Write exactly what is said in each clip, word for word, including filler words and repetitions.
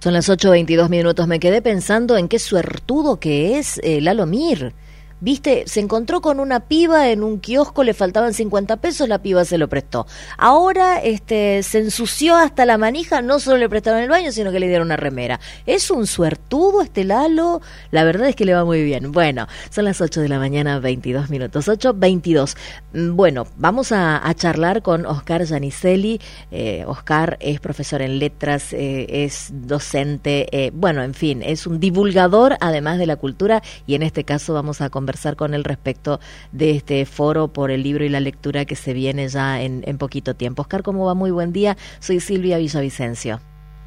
Son las ocho veintidós minutos. Me quedé pensando en qué suertudo que es eh, Lalo Mir. Viste, se encontró con una piba en un kiosco, le faltaban cincuenta pesos, la piba se lo prestó. Ahora este, se ensució hasta la manija, no solo le prestaron el baño, sino que le dieron una remera. Es un suertudo este Lalo, la verdad es que le va muy bien. Bueno, son las ocho de la mañana, veintidós minutos, ocho veintidós. Bueno, vamos a, a charlar con Oscar Giannicelli. Eh, Oscar es profesor en letras, eh, es docente, eh, bueno, en fin, es un divulgador además de la cultura, y en este caso vamos a conversar con él respecto de este foro por el libro y la lectura que se viene ya en, en poquito tiempo. Oscar, ¿cómo va? Muy buen día. Soy Silvia Villavicencio.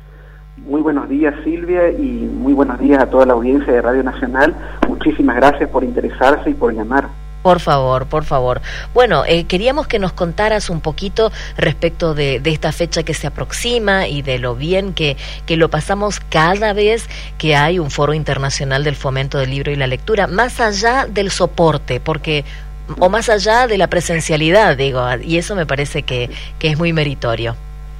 Muy buenos días, Silvia, y muy buenos días a toda la audiencia de Radio Nacional. Muchísimas gracias por interesarse y por llamar. Por favor, por favor. Bueno, eh, queríamos que nos contaras un poquito respecto de, de esta fecha que se aproxima y de lo bien que, que lo pasamos cada vez que hay un foro internacional del fomento del libro y la lectura, más allá del soporte, porque o más allá de la presencialidad, digo, y eso me parece que, que es muy meritorio.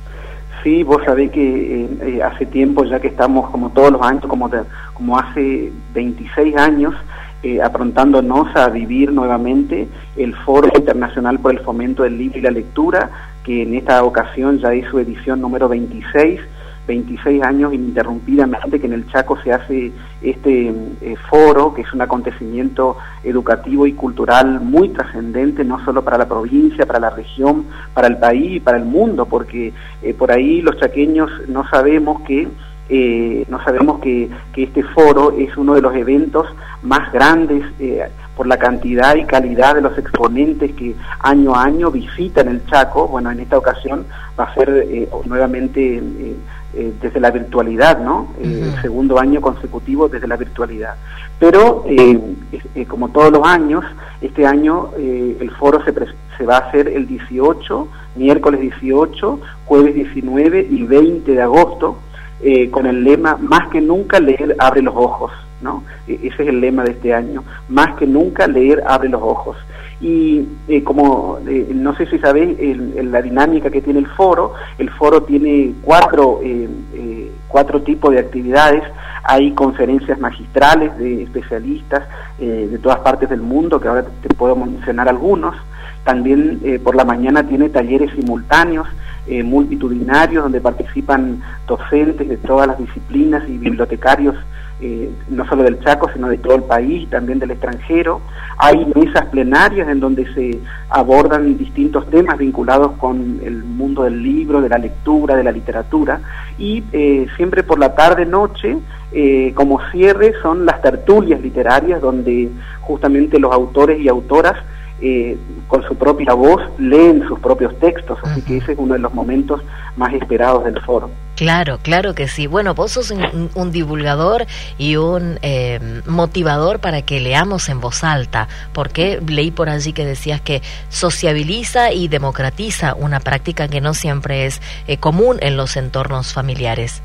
Sí, vos sabés que eh, eh, hace tiempo ya que estamos, como todos los años, como, de, como hace veintiséis años, Eh, aprontándonos a vivir nuevamente el Foro Internacional por el Fomento del Libro y la Lectura, que en esta ocasión ya es su edición número veintiséis, veintiséis años ininterrumpidamente que en el Chaco se hace este eh, foro, que es un acontecimiento educativo y cultural muy trascendente, no solo para la provincia, para la región, para el país y para el mundo, porque eh, por ahí los chaqueños no sabemos que Eh, no sabemos que, que este foro es uno de los eventos más grandes eh, por la cantidad y calidad de los exponentes que año a año visitan el Chaco. Bueno, en esta ocasión va a ser eh, nuevamente eh, eh, desde la virtualidad, ¿no? Eh, uh-huh. El segundo año consecutivo desde la virtualidad. Pero, eh, eh, como todos los años, este año eh, el foro se, se va a hacer el dieciocho, miércoles dieciocho, jueves diecinueve y veinte de agosto, Eh, con el lema "Más que nunca leer abre los ojos", ¿no? E- ese es el lema de este año, "Más que nunca leer abre los ojos". Y eh, como eh, no sé si sabéis el, el, la dinámica que tiene el foro, el foro tiene cuatro eh, eh, cuatro tipos de actividades. Hay conferencias magistrales de especialistas eh, de todas partes del mundo, que ahora te puedo mencionar algunos. También eh, por la mañana tiene talleres simultáneos Eh, multitudinarios, donde participan docentes de todas las disciplinas y bibliotecarios, eh, no solo del Chaco, sino de todo el país, también del extranjero. Hay mesas plenarias en donde se abordan distintos temas vinculados con el mundo del libro, de la lectura, de la literatura, y eh, siempre por la tarde-noche, eh, como cierre, son las tertulias literarias, donde justamente los autores y autoras Eh, con su propia voz leen sus propios textos, así que ese es uno de los momentos más esperados del foro. Claro, claro que sí. Bueno, vos sos un, un divulgador y un eh, motivador para que leamos en voz alta, porque leí por allí que decías que sociabiliza y democratiza una práctica que no siempre es eh, común en los entornos familiares.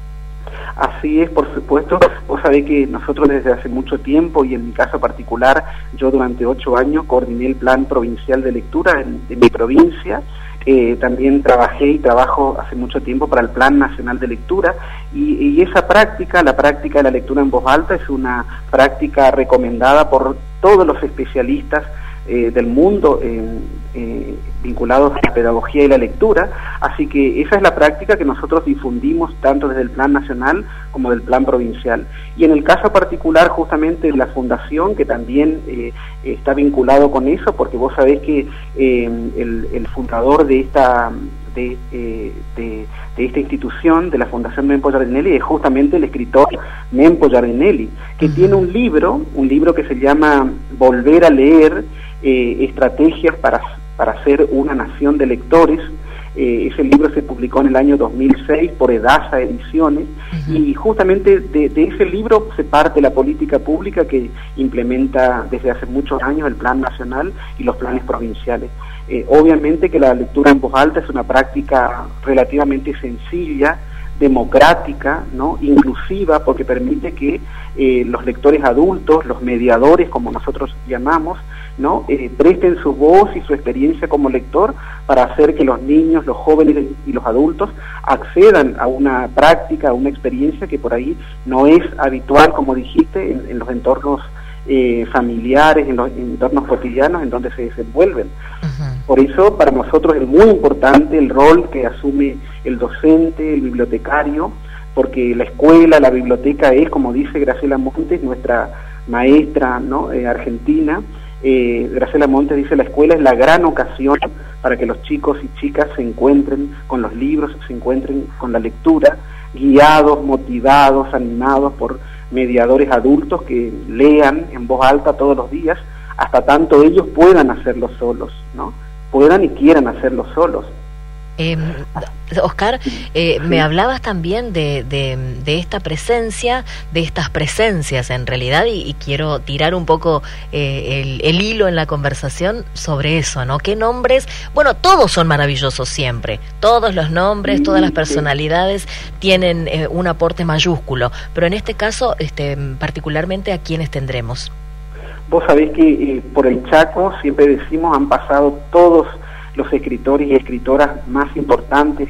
Así es, por supuesto. Vos sabés que nosotros desde hace mucho tiempo, y en mi caso particular, yo durante ocho años coordiné el Plan Provincial de Lectura en, en mi provincia. Eh, también trabajé y trabajo hace mucho tiempo para el Plan Nacional de Lectura, y, y esa práctica, la práctica de la lectura en voz alta, es una práctica recomendada por todos los especialistas eh, del mundo eh, eh, vinculados a la pedagogía y la lectura, así que esa es la práctica que nosotros difundimos tanto desde el Plan Nacional como del Plan Provincial. Y en el caso particular justamente de la Fundación, que también eh, está vinculado con eso, porque vos sabés que eh, el, el fundador de esta de, eh, de, de esta institución, de la Fundación Mempo Giardinelli, es justamente el escritor Mempo Giardinelli, que uh-huh. tiene un libro, un libro que se llama Volver a leer, eh, estrategias para para ser una nación de lectores. Eh, ese libro se publicó en el año dos mil seis por Edasa Ediciones, uh-huh. y justamente de, de ese libro se parte la política pública que implementa desde hace muchos años el Plan Nacional y los planes provinciales. Eh, obviamente que la lectura en voz alta es una práctica relativamente sencilla democrática, ¿no? Inclusiva, porque permite que eh, los lectores adultos, los mediadores, como nosotros llamamos, ¿no? Eh, presten su voz y su experiencia como lector para hacer que los niños, los jóvenes y los adultos accedan a una práctica, a una experiencia que por ahí no es habitual, como dijiste, en, en los entornos eh, familiares, en los entornos cotidianos en donde se desenvuelven. Uh-huh. Por eso para nosotros es muy importante el rol que asume el docente, el bibliotecario, porque la escuela, la biblioteca es, como dice Graciela Montes, nuestra maestra, ¿no? eh, argentina. Eh, Graciela Montes dice: la escuela es la gran ocasión para que los chicos y chicas se encuentren con los libros, se encuentren con la lectura, guiados, motivados, animados por mediadores adultos que lean en voz alta todos los días, hasta tanto ellos puedan hacerlo solos, ¿no? Puedan y quieran hacerlo solos. Eh, Oscar, eh, sí. me hablabas también de, de, de esta presencia, de estas presencias en realidad, y, y quiero tirar un poco eh, el, el hilo en la conversación sobre eso, ¿no? ¿Qué nombres? Bueno, todos son maravillosos siempre, todos los nombres, sí, todas las personalidades sí. tienen eh, un aporte mayúsculo, pero en este caso, este, particularmente, ¿a quiénes tendremos? Vos sabés que eh, por el Chaco, siempre decimos, han pasado todos los escritores y escritoras más importantes,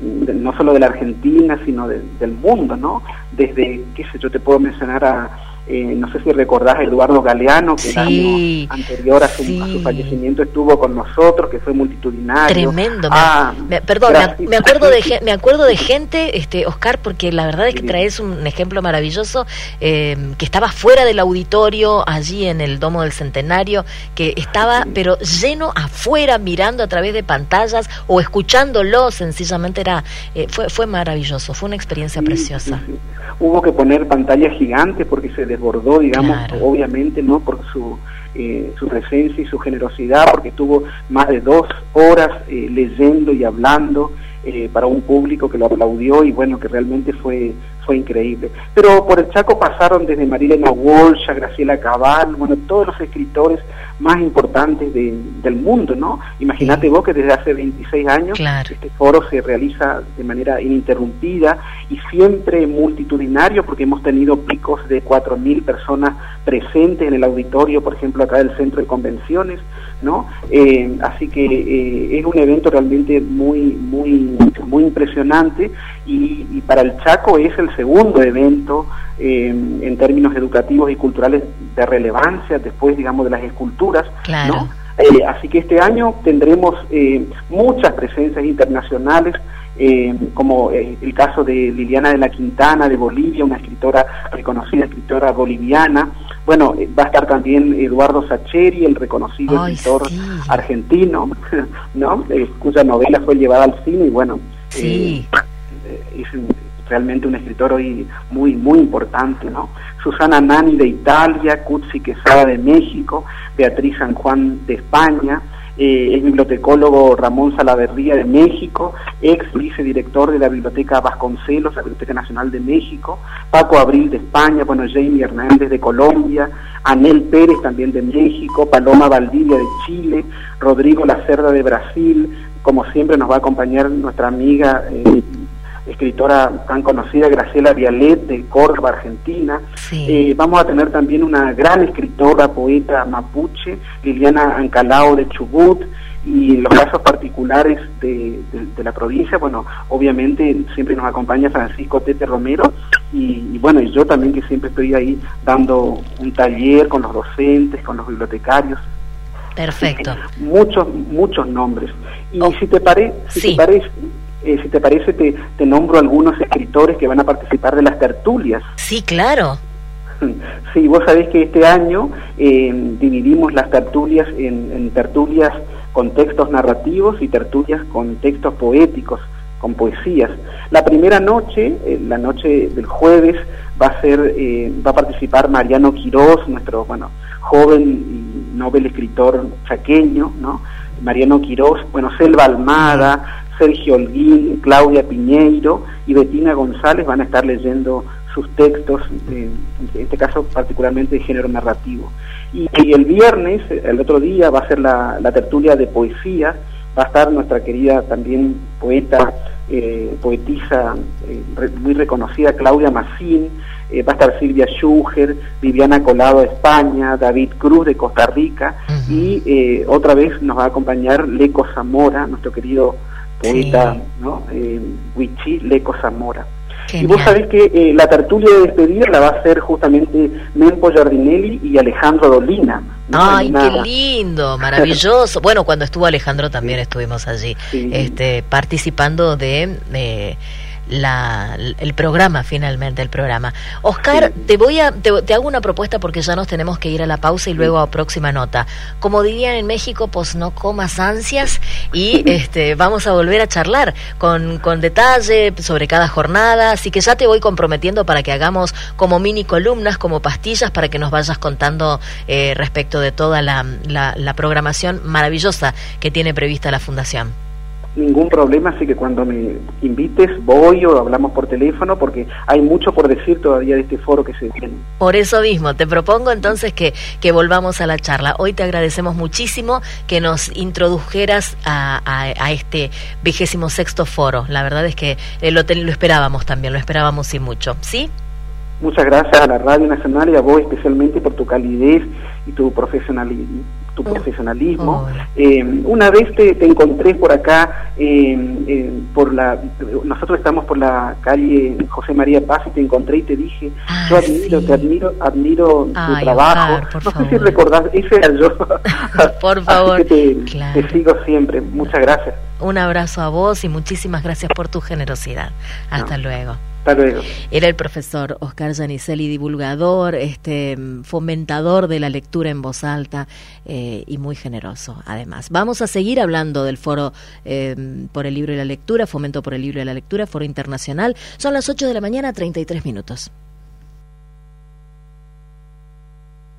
no solo de la Argentina, sino de, del mundo, ¿no? Desde, qué sé yo, te puedo mencionar a, eh, no sé si recordás a Eduardo Galeano, que sí, el año anterior a su, sí. a su fallecimiento estuvo con nosotros, que fue multitudinario. Tremendo. Ah, me, perdón, me, me acuerdo de me acuerdo de gente, este Oscar, porque la verdad es que sí. traes un ejemplo maravilloso, eh, que estaba fuera del auditorio, allí en el Domo del Centenario, que estaba, sí. pero lleno afuera, mirando a través de pantallas o escuchándolo, sencillamente era, eh, fue, fue maravilloso, fue una experiencia sí, preciosa. Sí, sí. Hubo que poner pantallas gigantes porque se desbordó, digamos, claro. obviamente, ¿no? Por su eh, su presencia y su generosidad, porque tuvo más de dos horas eh, leyendo y hablando eh, para un público que lo aplaudió, y bueno, que realmente fue fue increíble. Pero por el Chaco pasaron desde Marilena Walsh a Graciela Cabal, bueno, todos los escritores más importantes de, del mundo, ¿no? Imagínate sí. vos que desde hace veintiséis años claro. este foro se realiza de manera ininterrumpida y siempre multitudinario, porque hemos tenido picos de cuatro mil personas presentes en el auditorio, por ejemplo, acá del Centro de Convenciones, ¿no? Eh, así que eh, es un evento realmente muy, muy, muy impresionante, y, y para el Chaco es el segundo evento eh, en términos educativos y culturales de relevancia, después, digamos, de las esculturas, claro. ¿no? Eh, así que este año tendremos eh, muchas presencias internacionales, eh, como eh, el caso de Liliana de la Quintana de Bolivia, una escritora reconocida, escritora boliviana. Bueno, eh, va a estar también Eduardo Sacheri, el reconocido Ay, escritor sí. argentino, ¿no? Eh, cuya novela fue llevada al cine, y bueno, sí. eh, es realmente un escritor hoy muy, muy importante, ¿no? Susana Nani de Italia, Cutsi Quesada de México, Beatriz San Juan de España, eh, el bibliotecólogo Ramón Salaverría de México, ex vicedirector de la Biblioteca Vasconcelos, la Biblioteca Nacional de México, Paco Abril de España, bueno, Jamie Hernández de Colombia, Anel Pérez también de México, Paloma Valdivia de Chile, Rodrigo Lacerda de Brasil, como siempre nos va a acompañar nuestra amiga eh, escritora tan conocida, Graciela Vialet de Córdoba, Argentina. Sí. Eh, vamos a tener también una gran escritora, poeta mapuche, Liliana Ancalao de Chubut, y los casos particulares de, de, de la provincia, bueno, obviamente siempre nos acompaña Francisco Tete Romero, y, y bueno, y yo también, que siempre estoy ahí dando un taller con los docentes, con los bibliotecarios. Perfecto. Muchos, muchos nombres. Y oh. si te parece, si sí. te parece, Eh, si te parece, te, te nombro algunos escritores que van a participar de las tertulias. Sí, claro. Sí, vos sabés que este año eh, dividimos las tertulias en, en tertulias con textos narrativos y tertulias con textos poéticos, con poesías. La primera noche, eh, la noche del jueves, va a ser, eh, va a participar Mariano Quirós, nuestro, bueno, joven y novel escritor chaqueño, ¿no? Mariano Quirós, bueno, Selva Almada, Sergio Holguín, Claudia Piñeiro y Betina González van a estar leyendo sus textos, eh, en este caso particularmente de género narrativo. Y, y el viernes, el otro día, va a ser la, la tertulia de poesía, va a estar nuestra querida también poeta eh, poetisa eh, re, muy reconocida, Claudia Massín, eh, va a estar Silvia Schuger, Viviana Colado de España, David Cruz de Costa Rica, uh-huh. y eh, otra vez nos va a acompañar Leco Zamora, nuestro querido poeta, sí. ¿no? Eh, Huichí Leco Zamora. Genial. Y vos sabés que eh, la tertulia de despedida la va a hacer justamente Mempo Giardinelli y Alejandro Dolina, ¿no? Ay, qué lindo, maravilloso. Bueno, cuando estuvo Alejandro también sí. estuvimos allí, sí. este, participando de... de La, el programa, finalmente el programa. Oscar, sí. te voy a te, te hago una propuesta porque ya nos tenemos que ir a la pausa y luego a próxima nota. Como dirían en México, pues no comas ansias y este vamos a volver a charlar con, con detalle sobre cada jornada, así que ya te voy comprometiendo para que hagamos como mini columnas, como pastillas, para que nos vayas contando eh, respecto de toda la, la, la programación maravillosa que tiene prevista la Fundación. Ningún problema, así que cuando me invites voy o hablamos por teléfono, porque hay mucho por decir todavía de este foro que se viene. Por eso mismo, te propongo entonces que, que volvamos a la charla. Hoy te agradecemos muchísimo que nos introdujeras a, a, a este vigésimo sexto foro. La verdad es que eh, lo, te, lo esperábamos también, lo esperábamos y mucho, ¿sí? Muchas gracias a la Radio Nacional y a vos especialmente por tu calidez y tu profesionalismo. tu oh, profesionalismo. Oh. Eh, una vez te, te encontré por acá, eh, eh, por la nosotros estamos por la calle José María Paz y te encontré y te dije, ah, yo admiro, sí. te admiro, admiro Ay, tu trabajo. Oscar, por no favor. sé si recordás, ese era yo. Por favor. Así que te, claro. te sigo siempre. Muchas gracias. Un abrazo a vos y muchísimas gracias por tu generosidad. Hasta no. luego. Hasta luego. Era el profesor Oscar Giannicelli, divulgador, este, fomentador de la lectura en voz alta eh, y muy generoso, además. Vamos a seguir hablando del foro eh, por el libro y la lectura, fomento por el libro y la lectura, foro internacional. Son las ocho de la mañana, treinta y tres minutos.